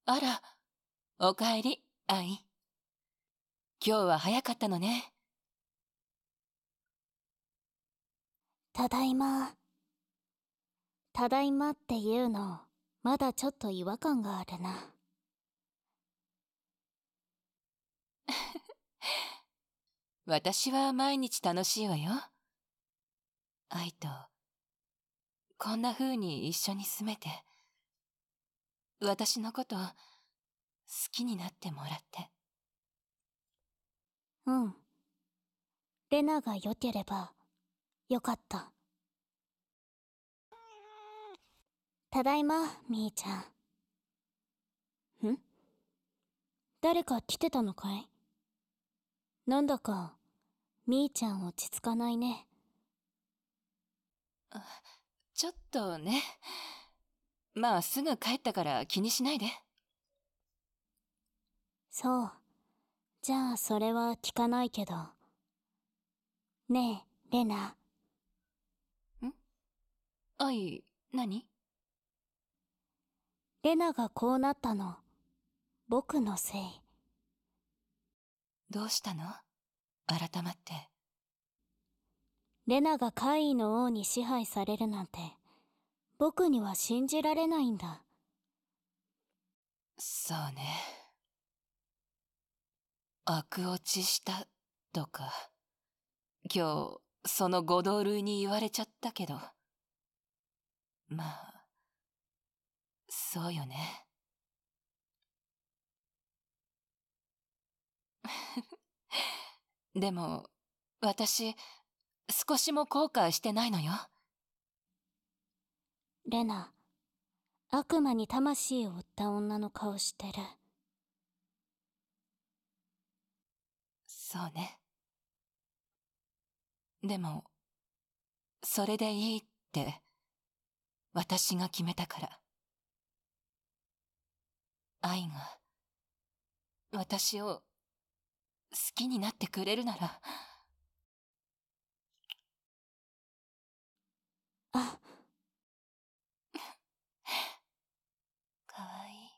あら、おかえり、アイ。今日は早かったのね。 ただいま。ただいまっていうの、まだちょっと違和感があるな。 私は毎日楽しいわよ。アイと、こんな風に一緒に住めて、私のこと好きになってもらって。 うん。レナが良ければ、よかった。ただいま、みーちゃん。誰か来てたのかい？なんだか、みーちゃん落ち着かないね。 ちょっとね。まあすぐ帰ったから気にしないで。 そう。じゃあそれは聞かないけど。ねえ、レナ。 アイ、何？ レナがこうなったの、僕のせい。 どうしたの？改まって。 レナが怪異の王に支配されるなんて、僕には信じられないんだ。 そうね。悪落ちしたとか、今日その五道類に言われちゃったけど、まあそうよね。でも私少しも後悔してないのよ。 レナ、悪魔に魂を売った女の顔してる。 そうね。でもそれでいいって私が決めたから。愛が私を好きになってくれるなら。 あ、 かわいい。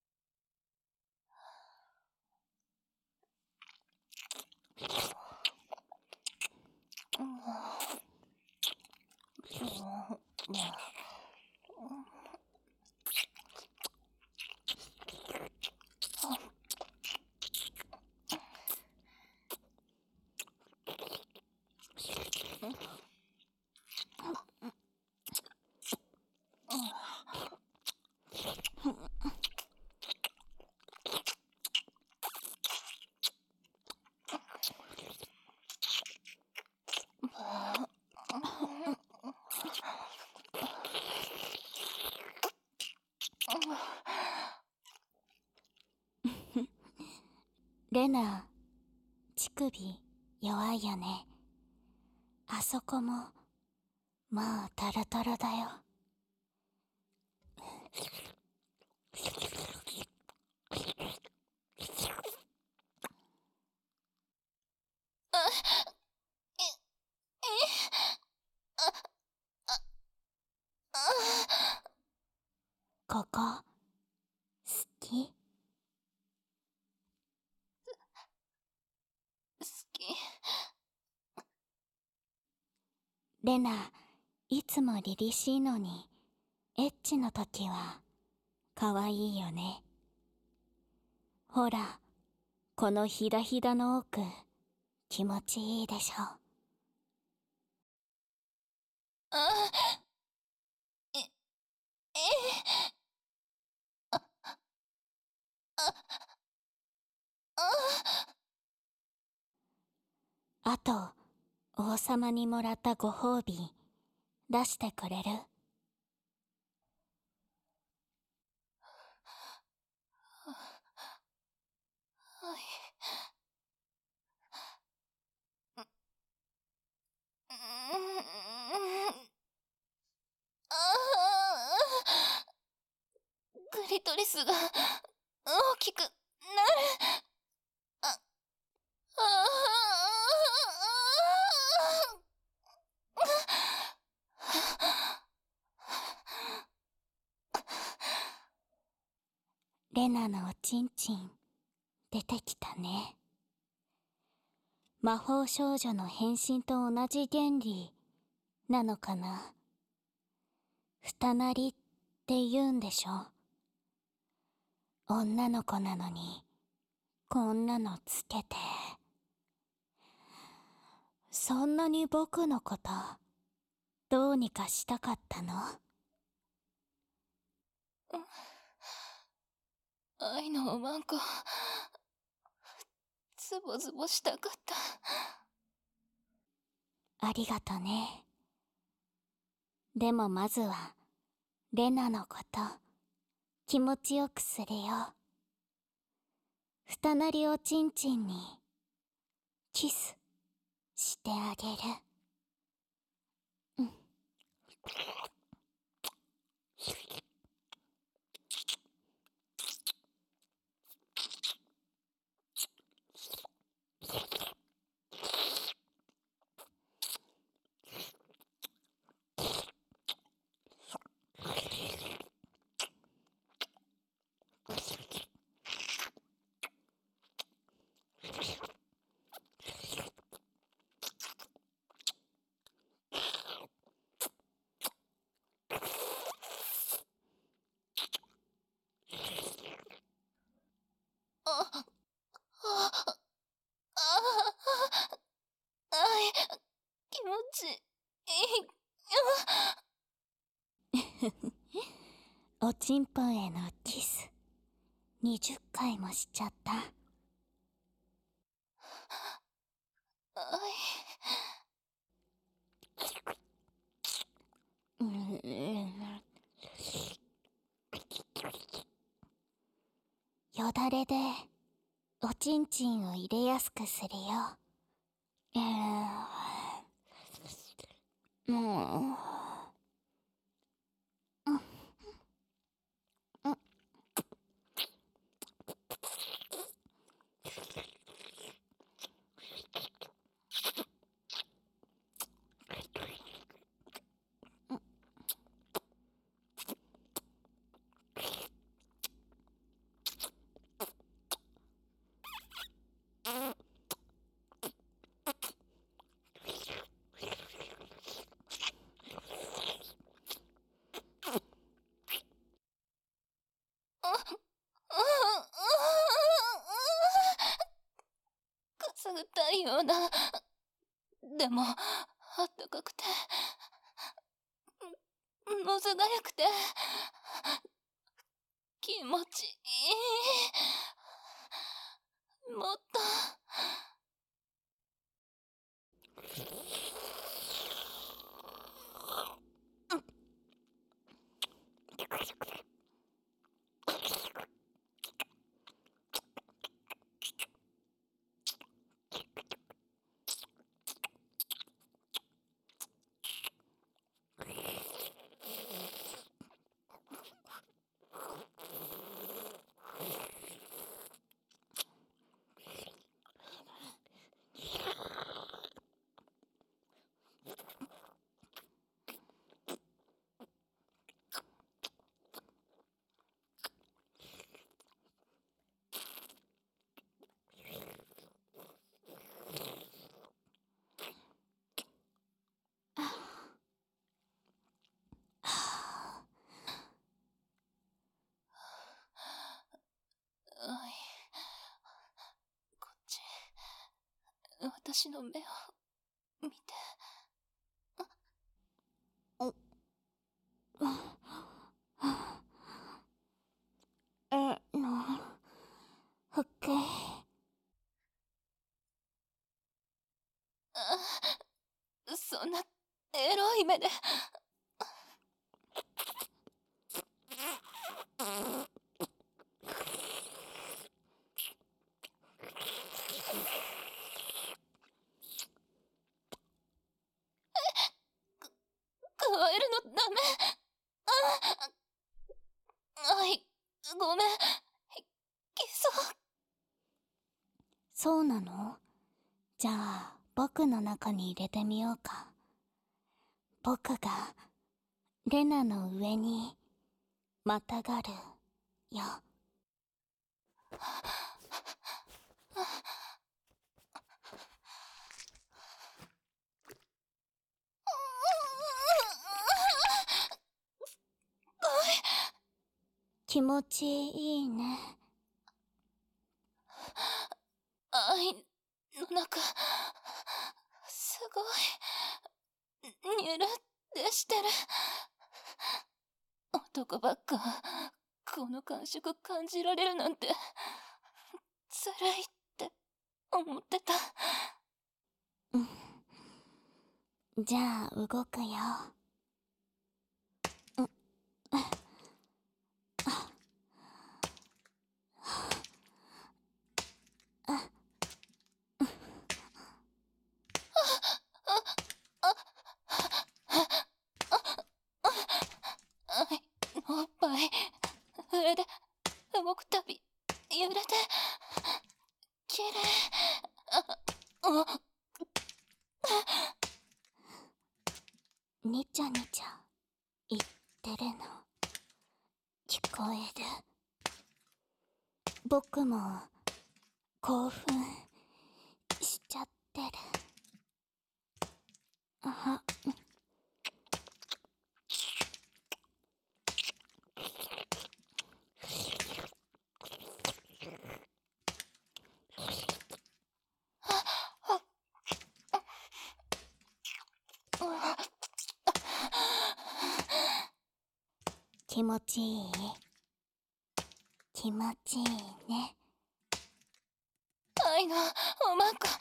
レナ、乳首弱いよね。あそこも、もうタラタラだよ。ここ、好き？ 好き。 レナ、いつも凛々しいのに、エッチの時は、かわいいよね。ほら、このひだひだの奥、気持ちいいでしょ。あと、王様にもらったご褒美、出してくれる？ クリトリスが大きくなる。あ、 レナのおちんちん出てきたね。魔法少女の変身と同じ原理なのかな。二なりって言うんでしょ。女の子なのにこんなのつけて。そんなに僕のことどうにかしたかったの？ 愛のおまんこ、ズボズボしたかった。 ありがとね。でもまずはレナのこと気持ちよくするよ。二なりおちんちんにキスしてあげる。うん。 あ、あ、あ、愛、気持ちいい。 おちんぽんへのキス20回もしちゃった。よだれでおちんちんを入れやすくするよ。もう、 くすぐったいような。でも、あったかくて、むずがゆくて、気持ちいい。もっと。こっち、私の目を見て。 ふく。 そんなエロい目で。加えるのダメ。愛、ごめん。キス。 そうなの？じゃあ僕の中に入れてみようか。僕がレナの上にまたがるよ。 気持ちいいね。 愛の中、すごい、ニュルってしてる。男ばっか、この感触感じられるなんて、辛いって思ってた。 じゃあ動くよ。 おっぱい、上で動くたび、揺れて、きれい。 にちゃにちゃ言ってるの聞こえる。僕も興奮しちゃってる。気持ちいい？気持ちいいね。 愛のおまんこ、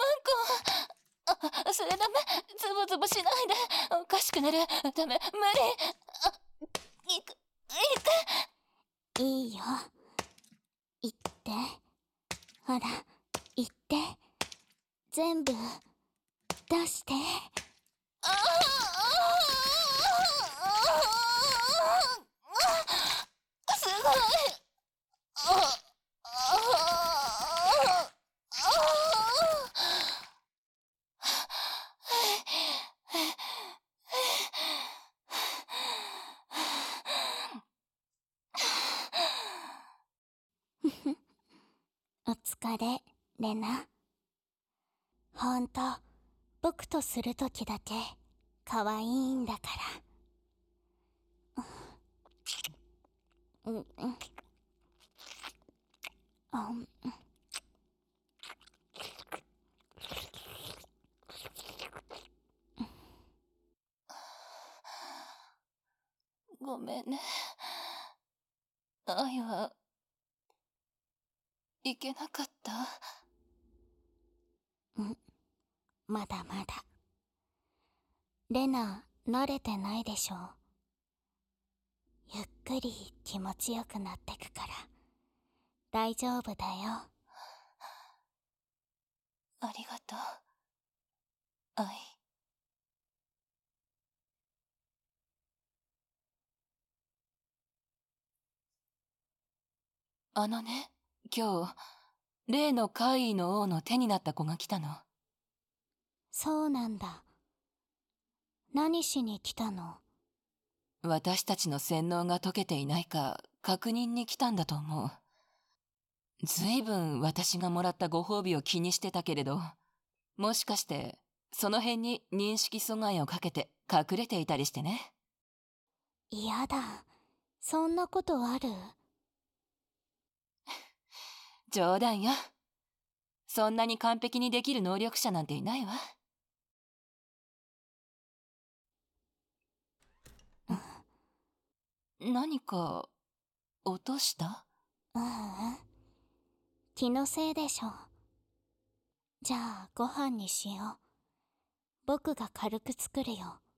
それダメ、ズボズボしないで、おかしくなる、ダメ、無理。 いいよ。言って。ほら、言って。全部出して。 すごい。 お疲れ、レナ。ほんと、僕とするときだけ可愛いんだから。 ごめんね。愛はいけなかった。 まだまだ。レナ、慣れてないでしょ。ゆっくり気持ちよくなってくから大丈夫だよ。 ありがとう、愛。あのね、今日、例の怪異の王の手になった子が来たの。 そうなんだ。何しに来たの？ 私たちの洗脳が解けていないか確認に来たんだと思う。ずいぶん私がもらったご褒美を気にしてたけれど、もしかしてその辺に認識阻害をかけて隠れていたりしてね。 嫌だ。そんなことある？ 冗談よ。そんなに完璧にできる能力者なんていないわ。何か落とした？ 気のせいでしょ。じゃあご飯にしよう。僕が軽く作るよ。